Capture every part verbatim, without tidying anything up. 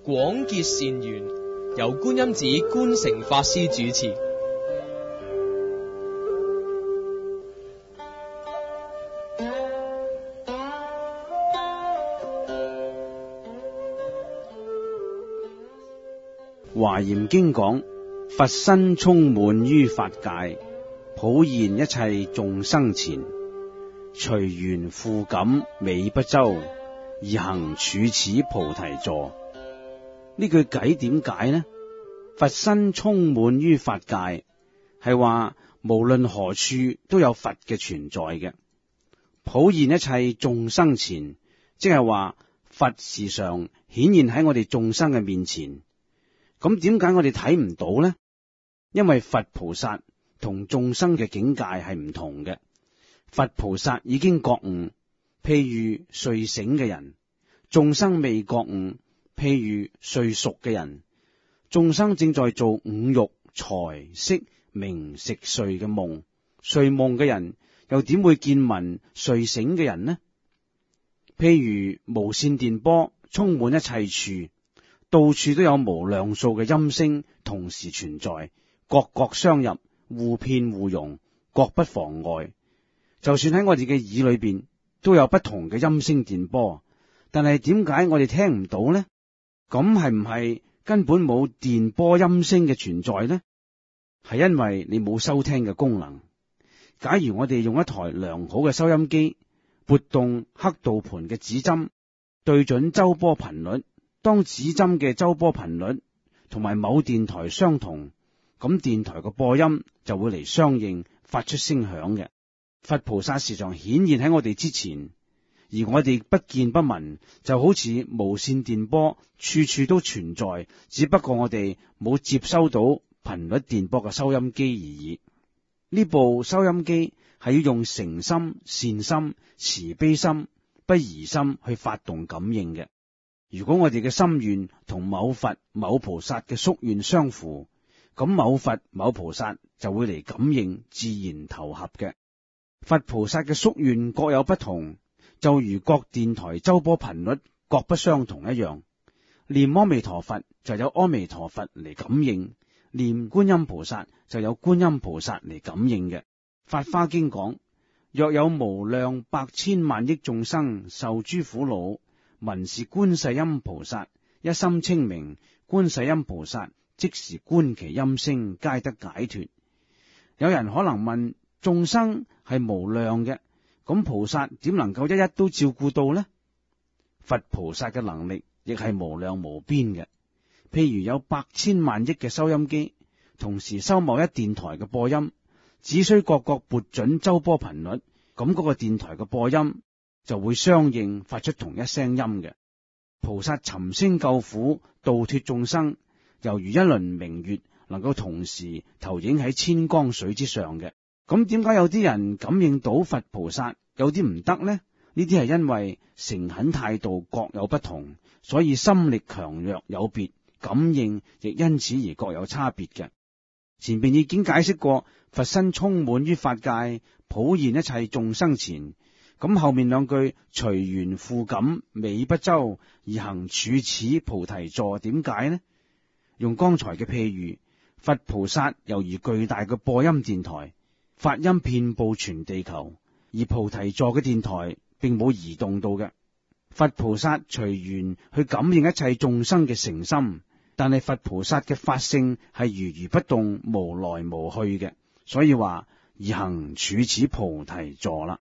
廣結善緣，由觀音寺觀誠法師主持。 華嚴經講，佛身充滿於法界，普現一切眾生前，隨緣賦感美不周，而行處此菩提座。呢句偈點解呢？佛身充滿於法界，係話無論何處都有佛嘅存在嘅，普現一切眾生前，即係話佛時常顯現喺我哋眾生嘅面前。咁點解我哋睇唔到呢？因為佛菩薩同眾生嘅境界係唔同嘅。佛菩薩已經覺悟，譬如睡醒嘅人；眾生未覺悟，譬如睡熟嘅人。眾生正在做五欲財色名食睡嘅夢，睡夢嘅人又點會見聞睡醒嘅人呢？譬如無線電波充滿一切處，到處都有無量數嘅音聲同時存在，各各相入，互騙互融，各不妨礙。就算喺我哋嘅耳裏邊都有不同嘅音聲電波，但係點解我哋聽唔到呢？咁係唔係根本冇電波音聲嘅存在呢？係因為你冇收聽嘅功能。假如我哋用一台良好嘅收音機，撥動黑道盤嘅指針，對準周波頻率，當指針嘅周波頻率同埋某電台相同，咁電台嘅播音就會嚟相應發出聲響嘅。佛菩薩時常顯現喺我哋之前，而我哋不見不聞，就好似無線電波處處都存在，只不過我哋冇接收到頻率電波嘅收音機而已。呢部收音機係要用誠心、善心、慈悲心、不疑心去發動感應嘅。如果我哋嘅心願同某佛某菩薩嘅宿願相符，咁某佛某菩薩就會嚟感應，自然投合嘅。佛菩薩嘅宿願各有不同，就如各電台周波頻率各不相同一樣。念阿彌陀佛就有阿彌陀佛嚟感應，念觀音菩薩就有觀音菩薩嚟感應嘅。法華經講，若有無量百千萬億眾生受諸苦惱，聞是觀世音菩薩，一心稱名，觀世音菩薩即時觀其音聲，皆得解脫。有人可能問，眾生係無量嘅，咁菩薩點能夠一一都照顧到呢？佛菩薩嘅能力亦係無量無邊嘅。譬如有百千萬億嘅收音機，同時收某一電台嘅播音，只需各個撥準周波頻率，咁嗰個電台嘅播音就會相應發出同一聲音嘅。菩薩尋聲救苦，度脫眾生，猶如一輪明月，能夠同時投影喺千江水之上嘅。咁點解有啲人感應到佛菩薩，有啲唔得呢？呢啲係因為誠懇態度各有不同，所以心力強弱有別，感應亦因此而各有差別嘅。前邊已經解釋過，佛身充滿於法界，普現一切眾生前。咁後面兩句隨緣賦感美不周，而行處此菩提座，點解呢？用剛才嘅譬喻，佛菩薩猶如巨大嘅播音電台，發音遍佈全地球，而菩提座嘅電台並冇移動到嘅。佛菩薩隨緣去感應一切眾生嘅誠心，但係佛菩薩嘅法性係如如不動，無來無去嘅，所以話而行處此菩提座啦。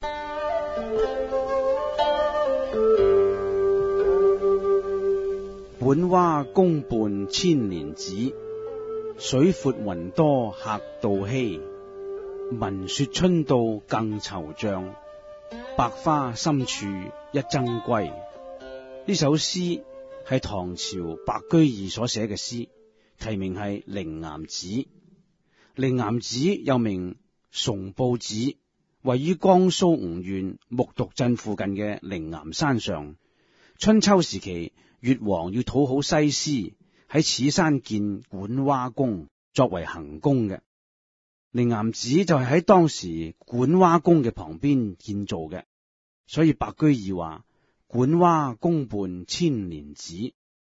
本蛙公伴千年子，水闊雲多客道稀。聞說春到更惆悵，百花深處一爭歸。呢首詩係唐朝白居易所寫嘅詩，題名係《靈岩寺》。靈岩寺又名崇報寺，位於江蘇吳縣木瀆鎮附近嘅靈岩山上。春秋時期，越王要討好西施，喺此山建管蛙宮作為行宮嘅。靈岩寺就係喺當時管蛙宮嘅旁邊建造嘅，所以白居易話管蛙公伴千年子。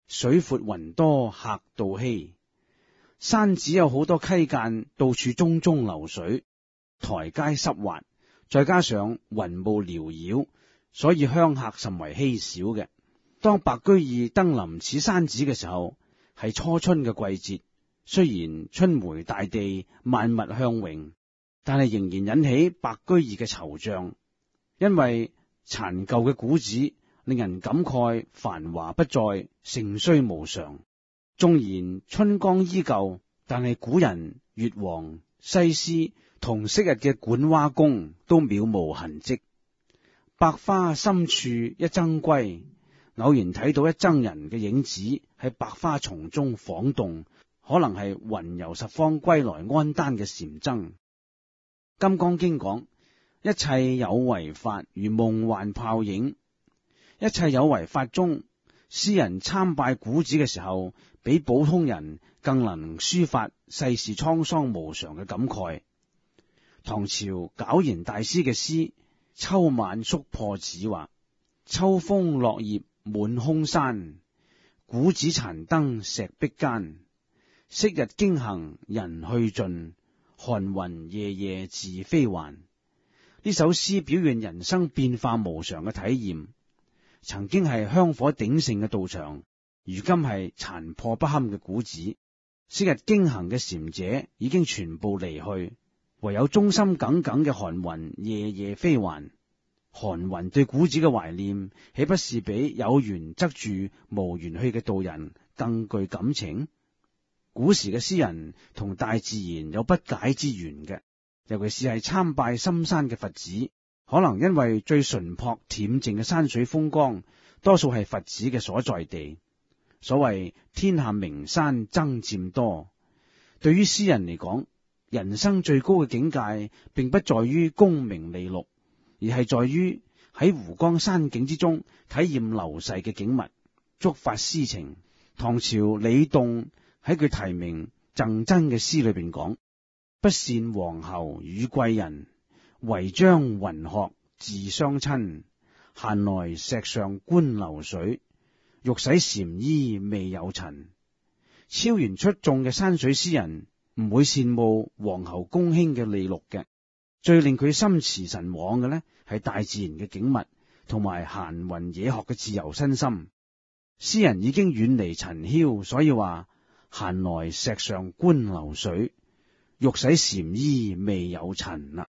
水闊雲多客道稀。山寺有好多溪澗，到處淙淙流水，台階濕滑，再加上雲霧繚繞，所以香客甚為稀少嘅。當白居易登臨此山寺嘅時候，係初春嘅季節，雖然春回大地，萬物向榮，但係仍然引起白居易嘅惆悵，因為殘舊嘅古寺令人感慨繁華不再，盛衰無常。縱然春光依舊，但係古人越王、西施同昔日嘅管娃宮都渺無痕跡。百花深處一僧歸，偶然睇到一僧人嘅影子喺百花叢中晃動，可能係雲遊十方歸來安丹嘅禪僧。金剛經講，一切有為法如夢幻泡影。一切有為法中，詩人參拜古寺嘅時候，比普通人更能抒發世事滄桑無常嘅感慨。唐朝皎然大師嘅詩《秋晚宿破寺》話：秋風落葉滿空山，古寺殘燈石壁間。昔日經行人去盡，寒雲夜夜自非還。呢首詩表現人生變化無常嘅體驗。曾經係香火鼎盛嘅道場，如今係殘破不堪嘅古寺。昔日經行嘅禪者已經全部離去，唯有忠心耿耿嘅寒雲夜夜非還。寒雲對古寺嘅懷念，豈不是比有緣則住無緣去嘅道人更具感情？古時嘅詩人同大自然有不解之緣嘅，尤其是係參拜深山嘅佛寺。可能因為最純樸恬靜嘅山水風光，多數係佛寺嘅所在地。所謂天下名山僧漸多，對於詩人嚟講，人生最高嘅境界，並不在於功名利祿，而係在於喺湖光山景之中體驗流逝嘅景物，觸發詩情。唐朝李棟喺佢題名贈真嘅詩裏邊講：不羨皇后與貴人，唯將雲鶴自相親。閒來石上觀流水，欲洗禪衣未有塵。超然出眾嘅山水詩人唔會羨慕皇后公卿嘅利祿嘅，最令佢心馳神往嘅呢，係大自然嘅景物同埋閒雲野鶴嘅自由身心。詩人已經遠離塵囂，所以話閒來石上觀流水，欲洗禪衣未有塵啦。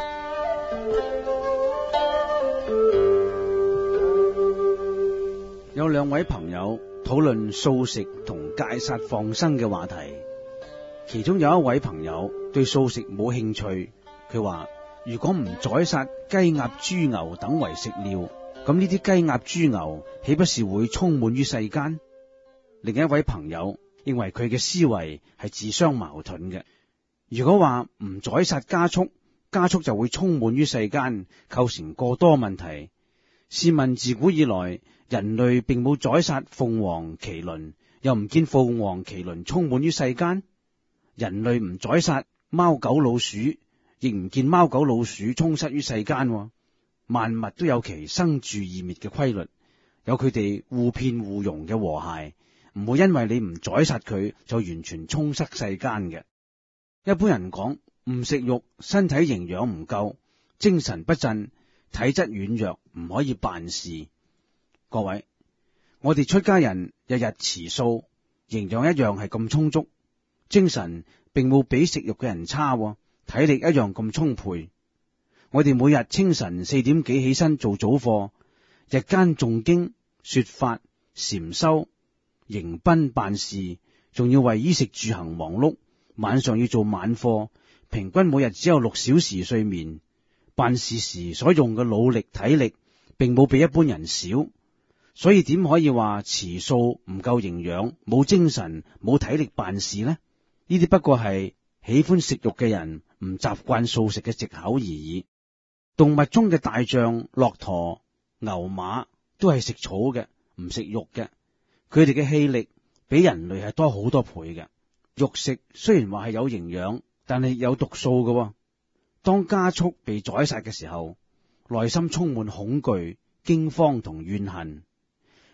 有兩位朋友討論素食同戒殺放生嘅話題，其中有一位朋友對素食冇興趣，佢話如果唔宰殺雞鴨豬牛等為食料，咁呢啲雞鴨豬牛豈不是會充滿於世間？另一位朋友認為佢嘅思維係自相矛盾嘅。如果話唔宰殺家畜，家畜就會充滿於世間，構成過多問題。試問自古以來，人類並冇宰殺鳳凰麒麟，又唔見鳳凰麒麟充滿於世間。人類唔宰殺貓狗老鼠，亦唔見貓狗老鼠充塞於世間。萬物都有其生住異滅嘅規律，有佢哋互騙互容嘅和諧，唔會因為你唔宰殺佢就完全充塞世間嘅。一般人講唔食肉，身體營養唔夠，精神不振，體質軟弱，唔可以辦事。各位，我哋出家人日日持素，營養一樣係咁充足，精神並冇比食肉嘅人差，體力一樣咁充沛。我哋每日清晨四點幾起身做早課，日間誦經說法禪修迎賓辦事，仲要為衣食住行忙碌，晚上要做晚課，平均每日只有六小時睡眠。辦事時所用嘅腦力體力並冇比一般人少，所以點可以話持素唔夠營養，冇精神冇體力辦事呢？呢啲不過係喜歡食肉嘅人唔習慣素食嘅藉口而已。動物中嘅大象、駱駝、牛馬都係食草嘅，唔食肉嘅。佢哋嘅氣力比人類係多好多倍嘅。肉食雖然話係有營養，但係有毒素嘅。當家畜被宰殺嘅時候，內心充滿恐懼、驚慌同怨恨。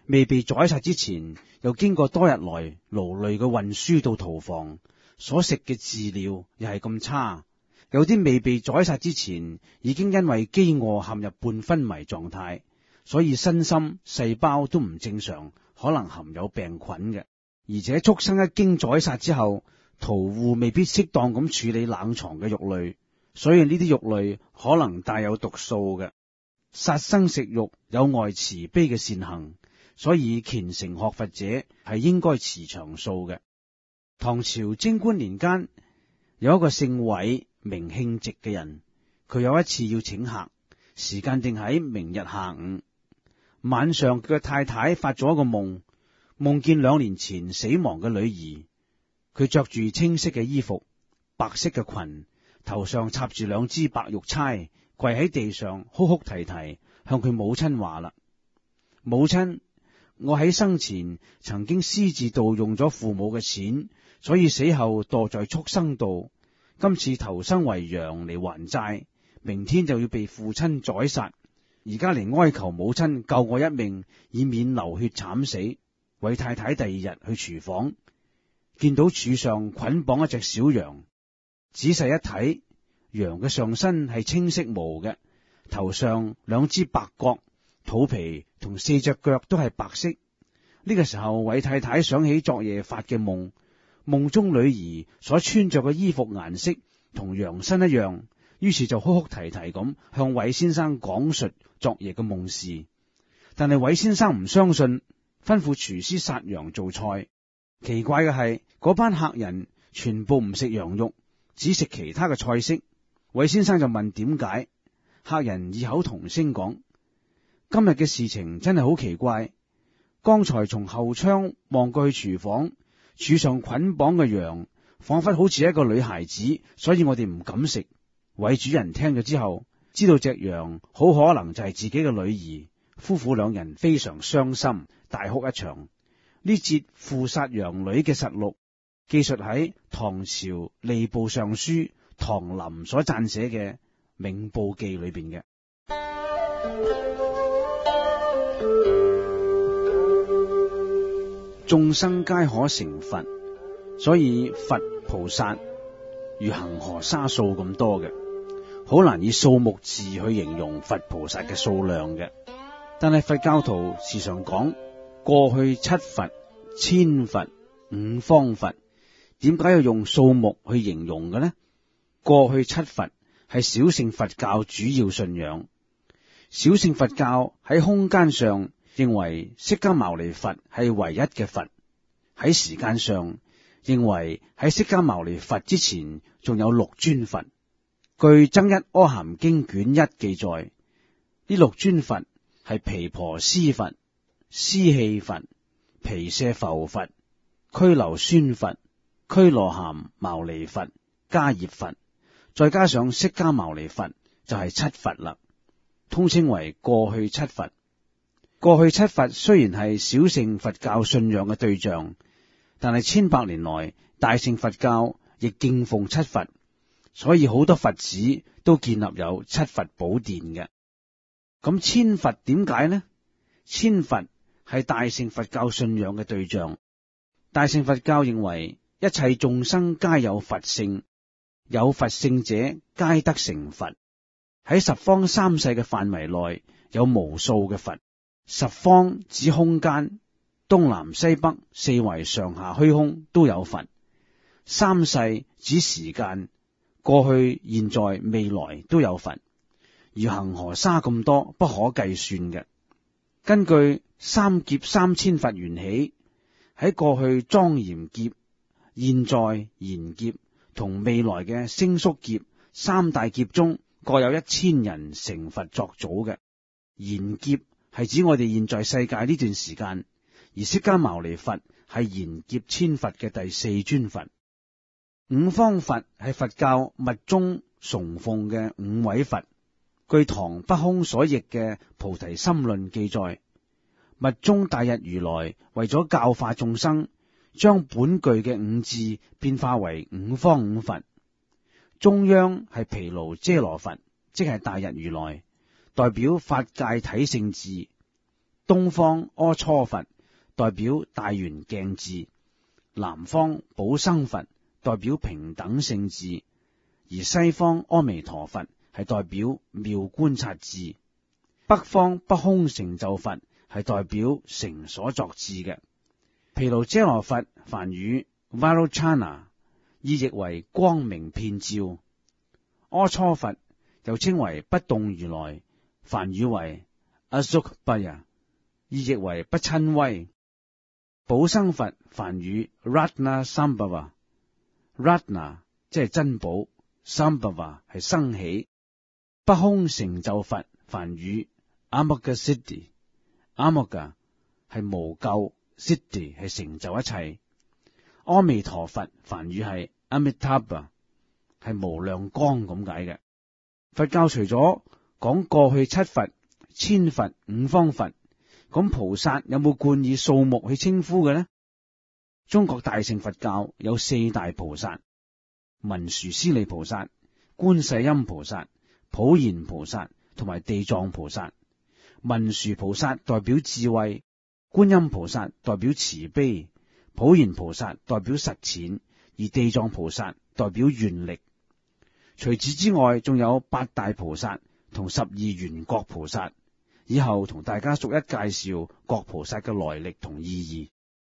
未被宰殺之前，又經過多日來勞累嘅運輸到屠房，所食嘅飼料又係咁差。有啲未被宰殺之前，已經因為飢餓陷入半昏迷狀態，所以身心細胞都唔正常，可能含有病菌嘅。而且畜生一經宰殺之後，屠戶未必適當咁處理冷藏嘅肉類，所以呢啲肉類可能帶有毒素嘅。殺生食肉有礙慈悲嘅善行，所以虔誠學佛者係應該持長素嘅。唐朝貞觀年間，有一個姓韋名慶直嘅人，佢有一次要請客，時間定喺明日下午。晚上佢嘅太太發咗一個夢，夢見兩年前死亡嘅女兒，佢着住青色嘅衣服，白色嘅裙，頭上插住兩支白玉釵，跪喺地上哭哭啼啼，向佢母親話啦：母親，我喺生前曾經私自盜用咗父母嘅錢，所以死後墮在畜生道。今次投生為羊嚟還債，明天就要被父親宰殺。而家嚟哀求母親救我一命，以免流血慘死。韋太太第二日去廚房，見到柱上捆綁一隻小羊，仔細一睇，羊嘅上身係青色毛嘅，頭上兩支白角，肚皮同四隻腳都係白色。呢、這個時候，韋太太想起昨夜發嘅夢，夢中女兒所穿着嘅衣服顏色同羊身一樣，於是就哭哭啼啼咁向韋先生講述昨夜嘅夢事。但係韋先生唔相信，吩咐廚師殺羊做菜。奇怪嘅係，嗰班客人全部唔食羊肉，只食其他嘅菜式。韋先生就問點解，客人異口同聲講：今日嘅事情真係好奇怪。剛才從後窗望過去廚房，柱上捆綁嘅羊仿佛好似一個女孩子，所以我哋唔敢食。韋主人聽咗之後，知道隻羊好可能就係自己嘅女兒，夫婦兩人非常傷心，大哭一場。呢節父殺羊女嘅實錄記述喺唐朝吏部尚書唐林所撰寫嘅《冥報記》裏邊嘅。眾生皆可成佛，所以佛菩薩如恒河沙數咁多嘅，好難以數目字去形容佛菩薩嘅數量嘅。但係佛教徒時常講過去七佛、千佛、五方佛，點解要用數目去形容嘅呢？過去七佛係小乘佛教主要信仰，小乘佛教喺空間上認為釋迦牟尼佛係唯一嘅佛，喺時間上認為喺釋迦牟尼佛之前仲有六尊佛。據增一阿含經卷一記載，呢六尊佛係毗婆尸佛、尸棄佛、毗舍浮佛、拘留孫佛、拘羅涵牟尼佛、迦葉佛，再加上釋迦牟尼佛，就係七佛啦，通稱為過去七佛。過去七佛雖然係小乘佛教信仰嘅對象，但係千百年來大乘佛教亦敬奉七佛，所以好多佛寺都建立有七佛寶殿嘅。咁千佛點解呢？千佛係大乘佛教信仰嘅對象。大乘佛教認為一切眾生皆有佛性，有佛性者皆得成佛。喺十方三世嘅範圍內有無數嘅佛。十方指空間，東南西北四圍上下虛空都有佛。三世指時間，過去現在未來都有佛，如恒河沙咁多，不可計算嘅。根據三劫三千佛緣起，喺過去莊嚴劫、現在賢劫同未來嘅星宿劫三大劫中，各有一千人成佛作祖嘅。賢劫係指我哋現在世界呢段時間，而釋迦牟尼佛係賢劫千佛嘅第四尊佛。五方佛係佛教密宗崇奉嘅五位佛。據唐不空所譯嘅《菩提心論》記載，密宗大日如來為咗教化眾生，將本具嘅五智變化為五方五佛。中央係毗盧遮羅佛，即係大日如來，代表法界體性智。 東方阿閦佛代表大圓鏡智，南方寶生佛代表平等性智，而西方阿彌陀佛係代表妙觀察智，北方不空成就佛係代表成所作智嘅。毗盧遮那佛梵語 Vairochana 意譯為光明遍照，阿閦佛又稱為不動如來，梵語為 Asukbhaya 意譯為不親威。寶生佛梵語 Ratnasambhava Ratna 即係珍寶， Sambhava 係生起。不空成就佛梵語 Amoghasiddhi Amogha 係無垢，Siddhi 係成就一切。阿彌陀佛梵語係 Amitabha 係無量光咁解嘅。佛教除咗講過去七佛、千佛、五方佛，咁菩薩有冇冠以數目去稱呼嘅呢？中國大乘佛教有四大菩薩：文殊師利菩薩、觀世音菩薩、普賢菩薩同埋地藏菩薩。文殊菩薩代表智慧，觀音菩薩代表慈悲，普賢菩薩代表實踐，而地藏菩薩代表願力。除此之外，仲有八大菩薩同十二緣覺菩薩。以後同大家逐一介紹各菩薩嘅來歷同意義。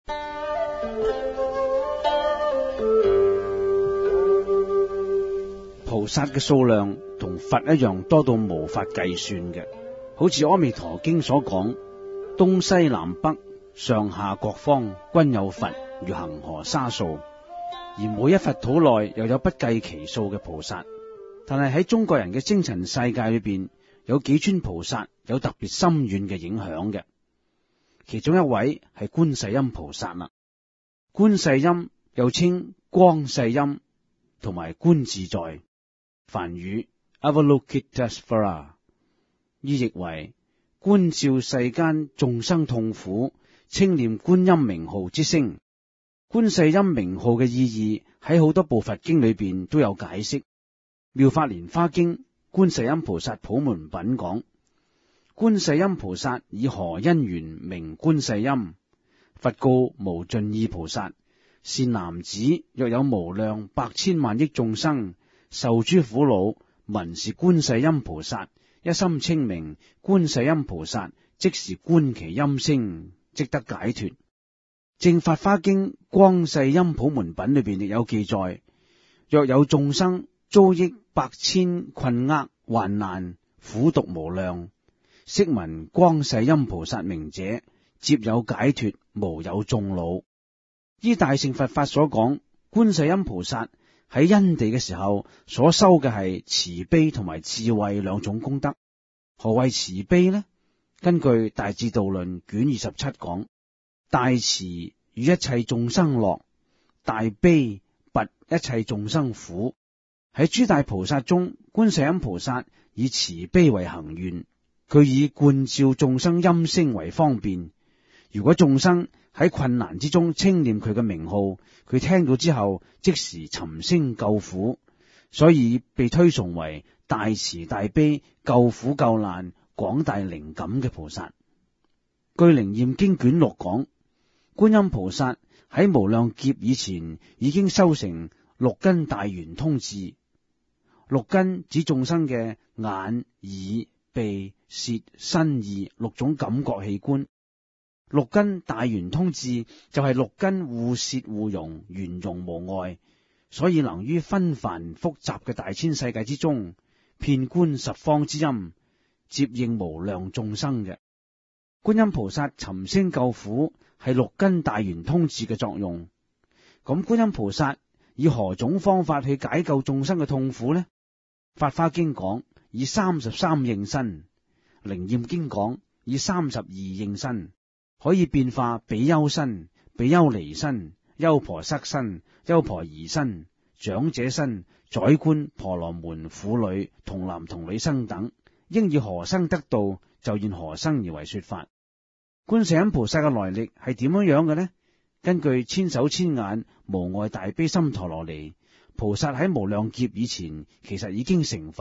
菩薩嘅數量同佛一樣多到無法計算嘅，好似《阿彌陀經》所講，東西南北上下各方均有佛如恒河沙數，而每一佛土內又有不計其數嘅菩薩。但係喺中國人嘅精神世界裏邊，有幾尊菩薩有特別深遠嘅影響嘅，其中一位係觀世音菩薩啦。觀世音又稱光世音同埋觀自在，梵語 Avalokitesvara 意譯為觀照世間眾生痛苦，稱念觀音名號之聲。觀世音名號嘅意義喺好多部佛經裏邊都有解釋。妙法蓮華經觀世音菩薩普門品講，觀世音菩薩以何因緣名觀世音？佛告無盡意菩薩：善男子，若有無量百千萬億眾生受諸苦惱，聞是觀世音菩薩，一心稱名觀世音菩薩，即時觀其音聲，即得解脫。正法華經光世音普門品裏邊亦有記載：若有眾生遭益百千困厄患難，苦毒無量，悉聞光世音菩薩名者，皆有解脫，無有眾惱。依大乘佛法所講，觀世音菩薩喺因地嘅時候所修嘅係慈悲同埋智慧兩種功德。何謂慈悲呢？根據《大智度論》卷二十七講，大慈與一切眾生樂，大悲拔一切眾生苦。喺諸大菩薩中，觀世音菩薩以慈悲為行願，佢以觀照眾生音聲為方便。如果眾生喺困難之中稱念佢嘅名號，佢聽到之後即時尋聲救苦，所以被推崇為大慈大悲、救苦救難、廣大靈感嘅菩薩。據《靈驗經》卷六講，觀音菩薩喺無量劫以前已經修成六根大圓通智。六根指眾生嘅眼、耳、鼻、舌、身、意六種感覺器官。六根大圓通智就係六根互攝互融，圓融無礙，所以能於紛繁複雜嘅大千世界之中，遍觀十方之音，接應無量眾生嘅。觀音菩薩尋聲救苦係六根大圓通智嘅作用。咁觀音菩薩以何種方法去解救眾生嘅痛苦呢？法華經講以三十三應身，靈驗經講以三十二應身，可以變化比丘身、比丘尼身、優婆塞身、優婆夷身、長者身、宰官、婆羅門、婦女、童男童女身等，應以何生得道，就現何生而為說法。觀世音菩薩嘅來歷係點樣樣嘅呢？根據千手千眼無礙大悲心陀羅尼，菩薩喺無量劫以前其實已經成佛，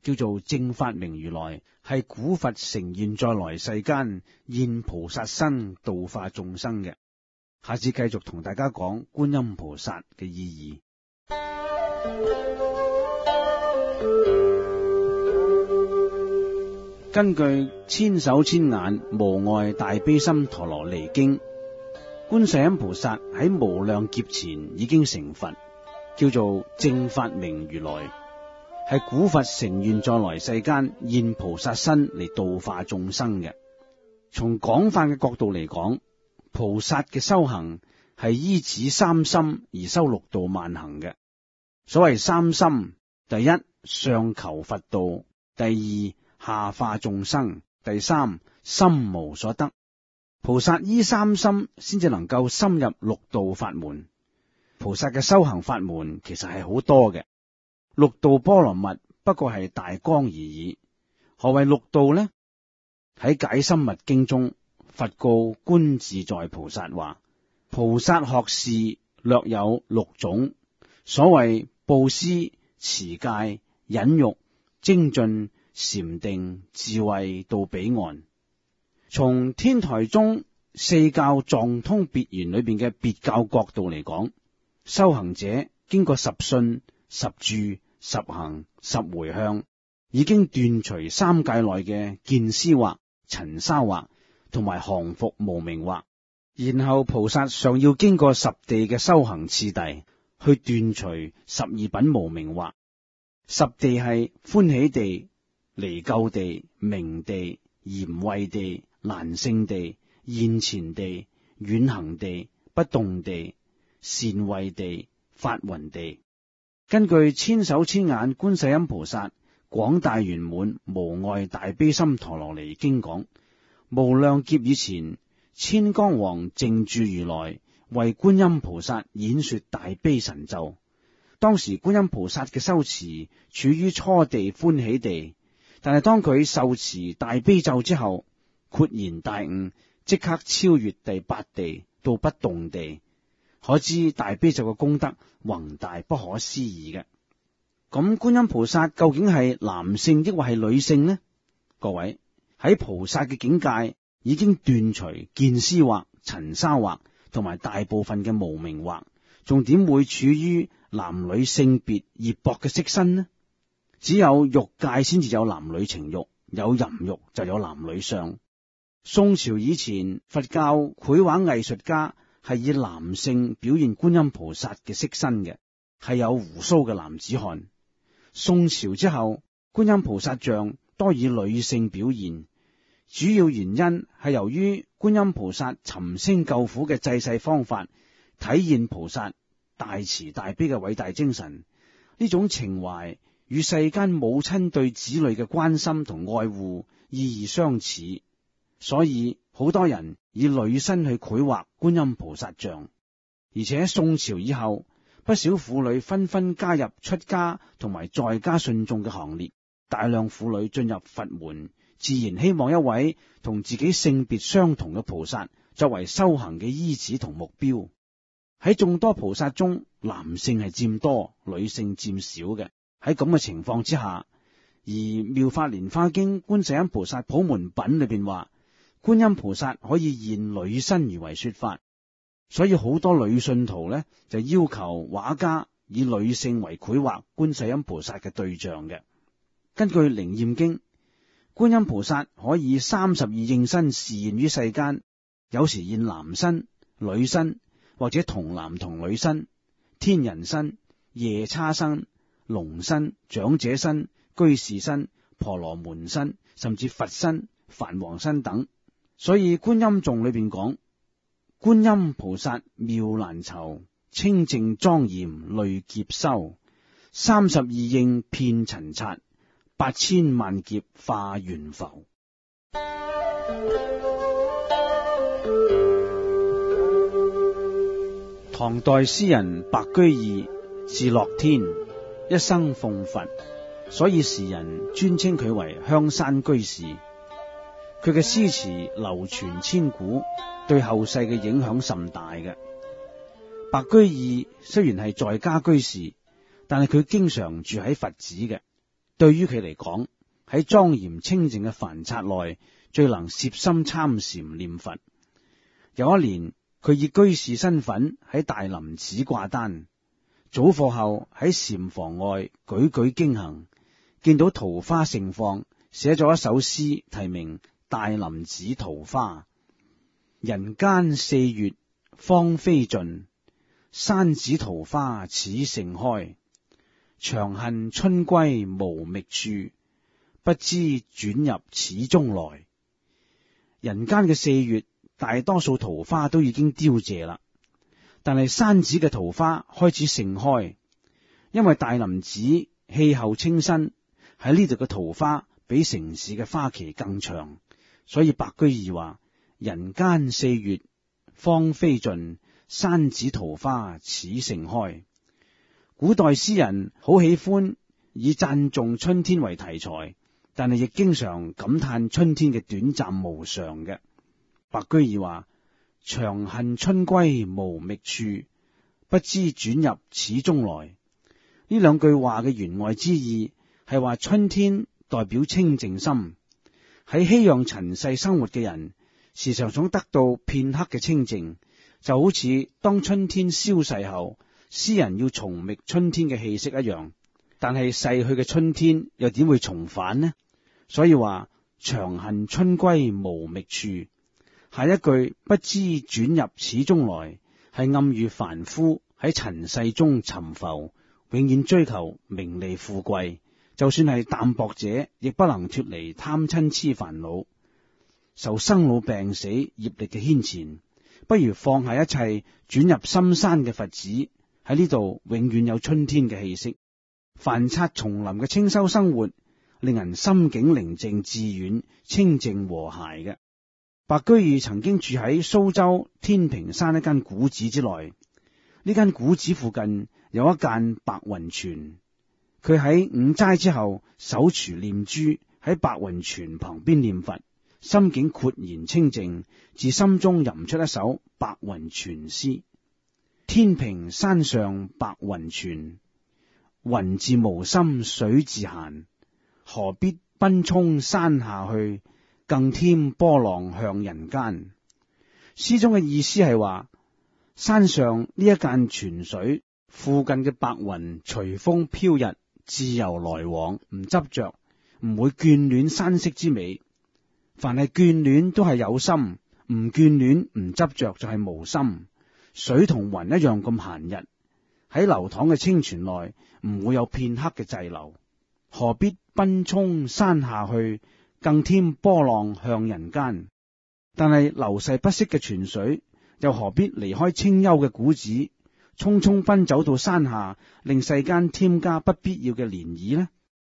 叫做正法明如來，係古佛成現在來世間現菩薩身度化眾生嘅。下次繼續同大家講觀音菩薩嘅意義。根據千手千眼無礙大悲心陀羅尼經，觀世音菩薩喺無量劫前已經成佛，叫做正法明如來，係古佛成現在來世間現菩薩身嚟度化眾生嘅。從廣泛嘅角度嚟講，菩薩嘅修行係依止三心而修六度萬行嘅。所謂三心，第一上求佛道，第二下化眾生，第三心無所得。菩薩依三心先至能夠深入六度法門。菩薩嘅修行法門其實係好多嘅，六度波羅蜜不過係大綱而已。何謂六度呢？喺解深密經中，佛告觀自在菩薩話：菩薩學事略有六種，所謂布施、持戒、忍辱、精進、禪定、智慧到彼岸。從天台宗四教藏通別言裏邊嘅別教角度嚟講，修行者經過十信、十住、十行、十回向，已經斷除三界內嘅見思惑、塵沙惑同埋降伏無明惑。然後菩薩尚要經過十地嘅修行次第，去斷除十二品無明惑。十地係歡喜地、離垢地、明地、嚴慧地、難勝地、現前地、遠行地、不動地、善慧地、法雲地。根據千手千眼觀世音菩薩廣大圓滿無礙大悲心陀羅尼經講，無量劫以前，千光王靜住如來為觀音菩薩演說大悲神咒。當時觀音菩薩嘅修持處於初地歡喜地，但係當佢受持大悲咒之後，豁然大悟，即刻超越第八地到不動地。可知大悲咒嘅功德宏大不可思議嘅。咁觀音菩薩究竟係男性抑或係女性呢？各位，喺菩薩嘅境界已經斷除見思惑、塵沙惑同埋大部分嘅無明惑，仲點會處於男女性別業薄嘅色身呢？只有欲界先至有男女情欲，有淫欲就有男女相。宋朝以前，佛教繪畫藝術家係以男性表現觀音菩薩嘅色身嘅，係有鬍鬚嘅男子漢。宋朝之後，觀音菩薩像多以女性表現，主要原因係由於觀音菩薩尋聲救苦嘅濟世方法，體現菩薩大慈大悲嘅偉大精神。呢種情懷與世間母親對子女嘅關心同愛護意義相似，所以好多人以女身去繪畫觀音菩薩像。而且宋朝以後，不少婦女紛紛加入出家同埋在家信眾嘅行列，大量婦女進入佛門，自然希望一位同自己性別相同嘅菩薩作為修行嘅依止同目標。喺眾多菩薩中，男性係佔多，女性佔少嘅。喺咁嘅情況之下，而妙法蓮華經觀世音菩薩普門品裏邊話，觀音菩薩可以現女身而為說法，所以好多女信徒呢，就要求畫家以女性為繪畫觀世音菩薩嘅對象嘅。根據靈驗經，觀音菩薩可以三十二應身示現於世間，有時現男身、女身，或者童男童女身、天人身、夜叉身、龍身、長者身、居士身、婆羅門身，甚至佛身、梵王身等。所以觀音頌裏邊講，觀音菩薩妙難酬，清淨莊嚴類劫修，三十二應遍塵剎，八千萬劫化緣浮。唐代詩人白居易字樂天，一生奉佛，所以時人尊稱佢為香山居士。佢嘅詩詞流傳千古，對後世嘅影響甚大嘅。白居易雖然係在家居士，但係佢經常住喺佛寺嘅。 對於佢嚟講，喺莊嚴清淨嘅梵剎內，最能攝心參禪念佛。有一年，佢以居士身份喺大林寺掛單，早課後喺禪房外舉舉經行，見到桃花盛放，寫咗一首詩，題名《大林寺桃花》。人間四月芳菲盡，山寺桃花始盛開。長恨春歸無覓處，不知轉入此中來。人間嘅四月，大多數桃花都已經凋謝啦，但係山寺嘅桃花開始盛開，因為大林寺氣候清新，喺呢度嘅桃花比城市嘅花期更長，所以白居易話：人間四月芳菲盡，山寺桃花始盛開。古代詩人好喜歡以讚頌春天為題材，但係亦經常感嘆春天嘅短暫無常嘅。白居易話：長恨春歸無覓處，不知轉入此中來。呢兩句話嘅言外之意係話春天代表清淨心，喺熙攘塵世生活嘅人時常想得到片刻嘅清淨，就好似當春天消逝後，詩人要重覓春天嘅氣息一樣。但係逝去嘅春天又點會重返呢？所以話長恨春歸無覓處。下一句不知轉入此中來，係暗喻凡夫喺塵世中沉浮，永遠追求名利富貴，就算係淡泊者，亦不能脫離貪嗔癡煩惱，受生老病死業力嘅牽纏，不如放下一切，轉入深山嘅佛寺，喺呢度永遠有春天嘅氣息。梵剎叢林嘅清修生活，令人心境寧靜致遠、清淨和諧嘅。白居易曾經住喺蘇州天平山一間古寺之內，呢間古寺附近有一間白雲泉。佢喺午齋之後手持念珠喺白雲泉旁邊念佛，心境豁然清淨，自心中吟出一首白雲泉詩：天平山上白雲泉，雲自無心水自閒，何必奔衝山下去，更添波浪向人間。詩中嘅意思係話，山上呢一間泉水附近嘅白雲隨風飄逸，自由來往，唔執着，唔會眷戀山色之美。凡係眷戀都係有心，唔眷戀唔執着就係無心。水同雲一樣咁閒逸，喺流淌嘅清泉內唔會有片刻嘅滯留，何必奔衝山下去，更添波浪向人間。但係流逝不息嘅泉水，又何必離開清幽嘅古寺，匆匆奔走到山下，令世間添加不必要嘅漣漪呢？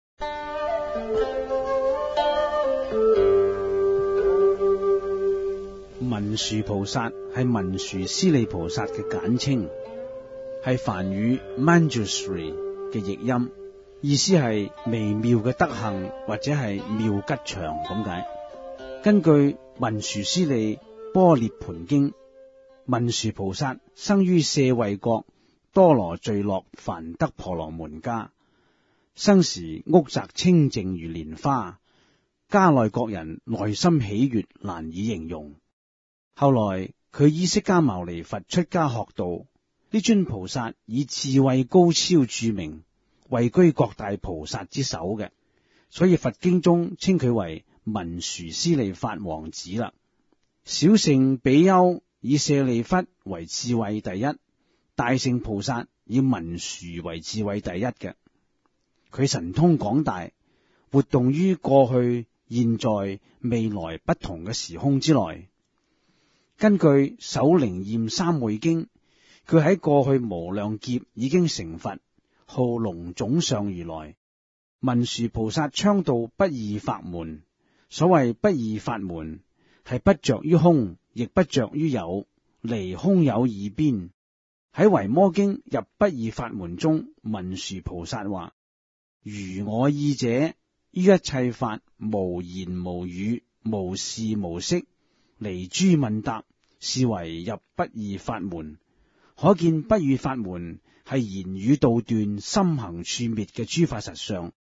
文殊菩薩係文殊師利菩薩嘅簡稱，係梵語 Manjushri 嘅譯音，意思係微妙嘅德行或者係妙吉祥咁解。根據文殊師利般涅槃經，文殊菩薩生於舍衛國多羅聚落梵德婆羅門家，生時屋宅清淨如蓮花，家內各人內心喜悅難以形容。後來佢依釋迦牟尼佛出家學道，呢尊菩薩以智慧高超著名，位居各大菩薩之首嘅，所以佛經中稱佢為文殊師利法王子啦。小乘比丘以舍利弗為智慧第一，大乘菩薩以文殊為智慧第一嘅。佢神通廣大，活動於過去、現在、未來不同嘅時空之內。根據《首靈驗三昧經》，佢喺過去無量劫已經成佛，號龍種上如來。文殊菩薩倡導不二法門，所謂不二法門，係不着於空，亦不着於有，離空有二邊。喺《維摩經》入不二法門中，文殊菩薩話：如我意者，於一切法無言無語，無事無識，離諸問答，是為入不二法門。可見不二法門係言語道斷、心行處滅嘅諸法實相。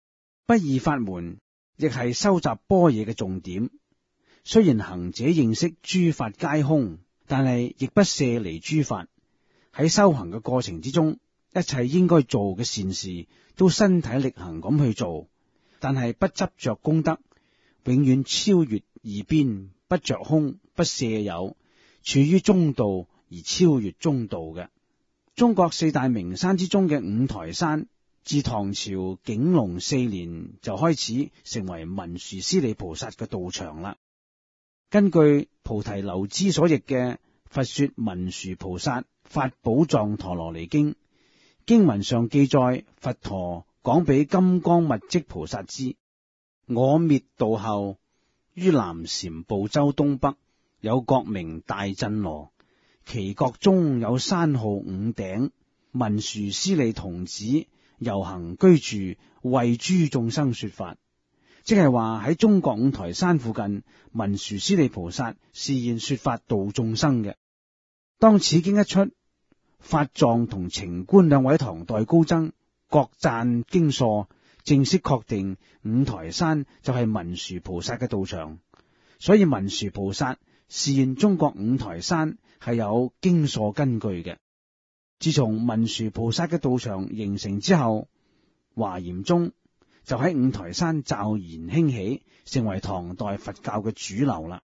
不二法門亦係收集般若嘅重點。雖然行者認識諸法皆空，但係亦不舍離諸法。喺修行嘅過程之中，一切應該做嘅善事都身體力行咁去做，但係不執着功德，永遠超越二邊，不着空，不舍有，處於中道而超越中道嘅。中國四大名山之中嘅五台山，自唐朝景隆四年就開始成為文殊師利菩薩嘅道場啦。根據菩提流支所譯嘅《佛說文殊菩薩法寶藏陀羅尼經》，經文上記載，佛陀講俾金剛密積菩薩知：我滅度後，於南禪部洲東北有國名大震羅，其國中有山號五頂，文殊師利童子遊行居住，為諸眾生說法。即係話喺中國五台山附近，文殊師利菩薩示現說法度眾生嘅。當此經一出，法藏同澄觀兩位唐代高僧各讚經疏，正式確定五台山就係文殊菩薩嘅道場。所以文殊菩薩示現中國五台山係有經疏根據嘅。自從文殊菩薩嘅道場形成之後，華嚴宗就喺五台山驟然興起，成為唐代佛教嘅主流啦。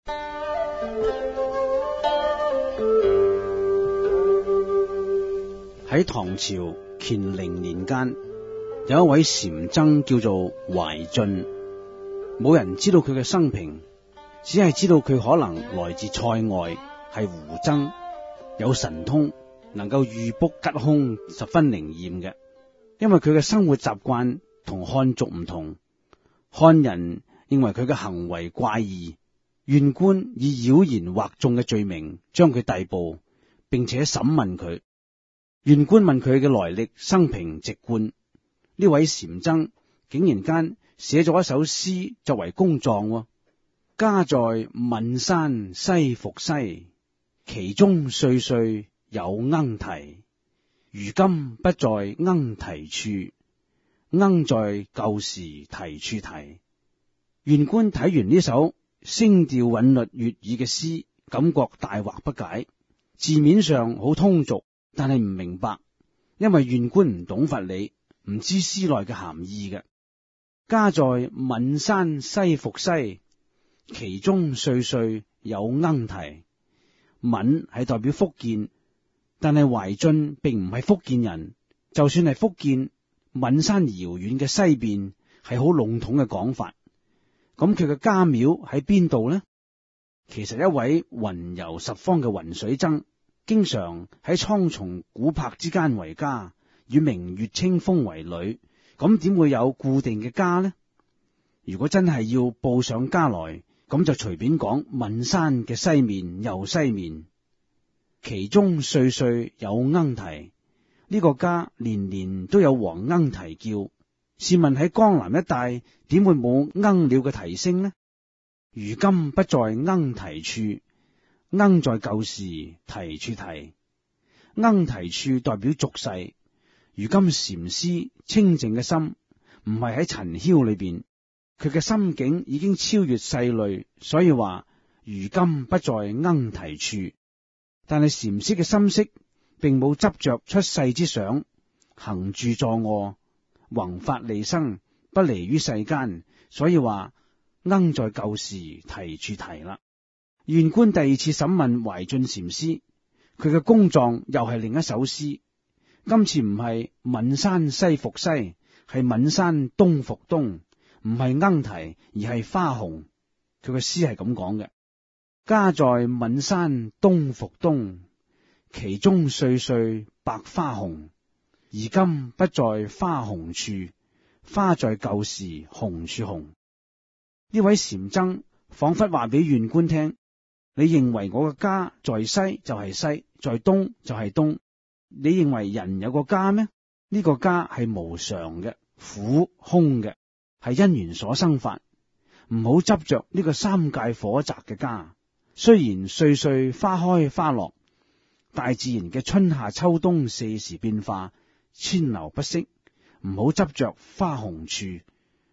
喺唐朝乾隆年間，有一位禪僧叫做懷進，冇人知道佢嘅生平，只係知道佢可能來自塞外，係胡僧，有神通，能夠預卜吉凶，十分靈驗嘅。因為佢嘅生活習慣同漢族唔同，漢人認為佢嘅行為怪異，縣官以妖言惑眾嘅罪名將佢逮捕，並且審問佢。縣官問佢嘅來歷、生平、籍貫，呢位禪僧竟然間寫咗一首詩作為公狀：家在岷山西伏西，其中歲歲有罌提。如今不在罌提處，罌在舊時提處提。縣官睇完呢首聲調韻律悅耳嘅詩，感覺大惑不解。字面上好通俗，但係唔明白，因為縣官唔懂佛理，唔知詩內嘅含義嘅。家在岷山西伏西，其中歲歲有罌提。岷係代表福建，但係懷進並唔係福建人，就算係福建，岷山遙遠嘅西邊係好籠統嘅講法。咁佢嘅家廟喺邊度呢？其實一位雲遊十方嘅雲水僧，經常喺蒼松古柏之間為家，與明月清風為侶。咁點會有固定嘅家呢？如果真係要報上家來，咁就隨便講岷山嘅西面又西面，其中歲歲有罌提。呢個家年年都有黃罌提叫。試問喺江南一帶，點會冇罌鳥嘅啼聲呢？如今不在罌提處，罌在舊時提處提。罌提處代表俗世。如今禪師清淨嘅心唔係喺塵囂裏邊，佢嘅心境已經超越世類，所以話如今不在罌提處。但係禪師嘅心識並冇執着出世之想，行住坐臥，弘法利生，不離於世間，所以話罌在舊時提處提啦。縣官第二次審問懷進禪師，佢嘅公狀又係另一首詩。今次唔係岷山西伏西，係岷山東伏東，唔係罌提，而係花紅。佢嘅詩係咁講嘅：家在岷山東伏東，其中歲歲百花紅。而今不在花紅處，花在舊時紅處紅。呢位禪僧仿佛話俾縣官聽：你認為我嘅家在西就係西，在東就係東。你認為人有個家咩？呢個家係無常嘅、苦空嘅，係因緣所生法。唔好執着呢個三界火宅嘅家。雖然歲歲花開花落，大自然嘅春夏秋冬四時變化，川流不息。唔好執着花紅處，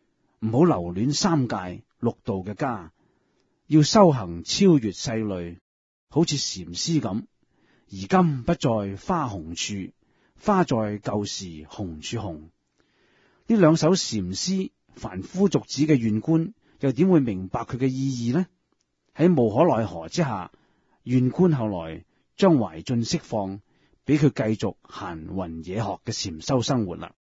唔好留戀三界六道嘅家，要修行超越世類，好似禪師咁。而今不在花紅處，花在舊時紅處紅。呢兩首禪詩，凡夫俗子嘅縣官又點會明白佢嘅意義呢？喺無可奈何之下，縣官後來將懷進釋放，俾佢繼續閒雲野鶴嘅禪修生活啦。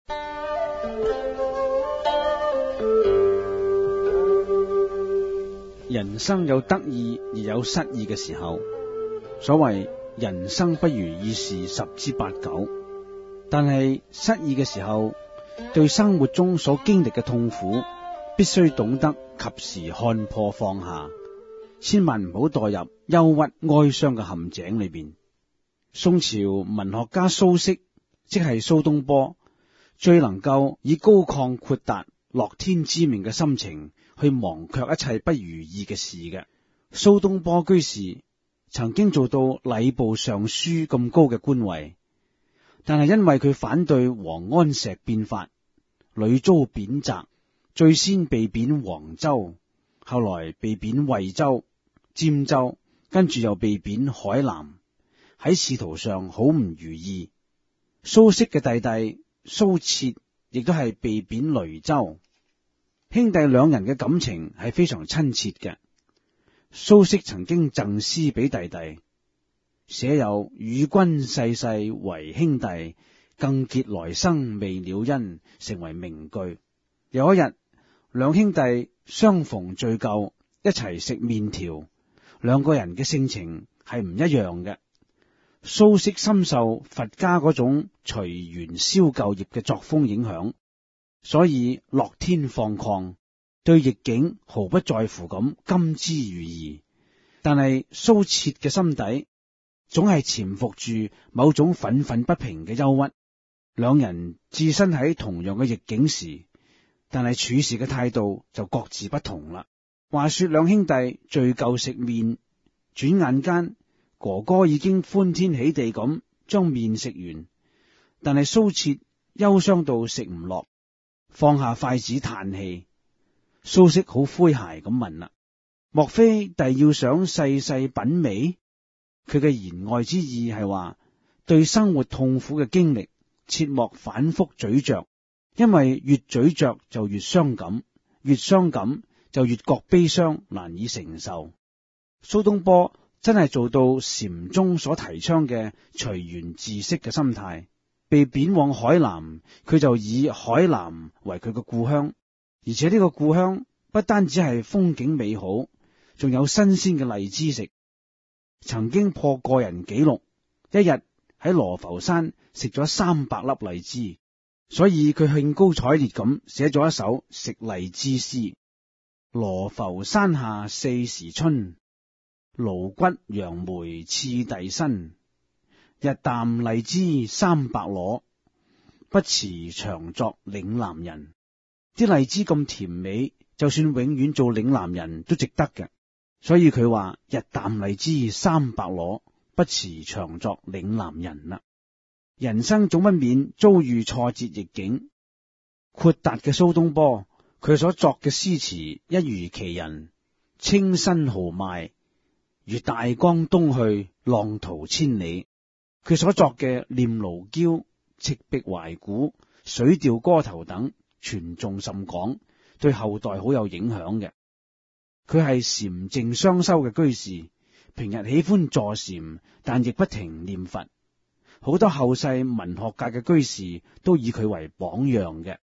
人生有得意而有失意嘅時候，所謂人生不如意事十之八九，但係失意嘅時候，對生活中所經歷嘅痛苦，必須懂得及時看破放下，千萬唔好墮入憂鬱哀傷嘅陷阱裏邊。宋朝文學家蘇軾，即係蘇東坡，最能夠以高曠豁達、樂天知命嘅心情去忘卻一切不如意嘅事嘅。蘇東坡居士曾經做到禮部尚書咁高嘅官位，但係因為佢反對王安石變法，屢遭貶謫，最先被貶黃州，後來被貶惠州、占州，跟住又被貶海南。喺仕途上好唔如意。蘇軾嘅弟弟蘇轍亦都係被貶雷州，兄弟兩人嘅感情係非常親切嘅。蘇軾曾經贈詩俾弟弟，寫有與君世世為兄弟，更結來生未了因，成為名句。有一日，兩兄弟相逢聚舊，一齊食麵條，兩個人嘅性情係唔一樣嘅。蘇軾深受佛家嗰種隨緣消舊業嘅作風影響，所以樂天放曠，對逆境毫不在乎咁甘之如飴。但係蘇轍嘅心底總係潛伏住某種憤憤不平嘅憂鬱。兩人置身喺同樣嘅逆境時，但係處事嘅態度就各自不同啦。話說兩兄弟聚舊食麵，轉眼間哥哥已經歡天喜地咁將麵食完，但係蘇轍憂傷到食唔落，放下筷子嘆氣。蘇軾好詼諧咁問啦：莫非弟要想細細品味？佢嘅言外之意係話，對生活痛苦嘅經歷，切莫反覆咀嚼，因為越咀嚼就越傷感，越傷感就越覺悲傷難以承受。蘇東坡真係做到禪宗所提倡嘅隨緣自適嘅心態。被貶往海南，佢就以海南為佢嘅故鄉，而且呢個故鄉不單止係風景美好，仲有新鮮嘅荔枝食。曾經破個人紀錄，一日喺羅浮山食咗三百粒荔枝，所以佢興高采烈咁寫咗一首食荔枝詩：羅浮山下四時春，蘆骨楊梅次第新，日啖荔枝三百簍，不辭長作嶺南人。啲荔枝咁甜美，就算永遠做嶺南人都值得嘅。所以佢話日啖荔枝三百簍，不辭長作嶺南人啦。人生總不免遭遇挫折逆境，豁達嘅蘇東坡，佢所作嘅詩詞一如其人，清新豪邁，如大江東去，浪淘千里。佢所作嘅念奴嬌、赤壁懷古、水調歌頭等，傳頌甚廣，對後代好有影響嘅。佢係禪靜雙修嘅居士，平日喜歡坐禪，但亦不停念佛。好多後世文學界嘅居士都以佢為榜樣嘅。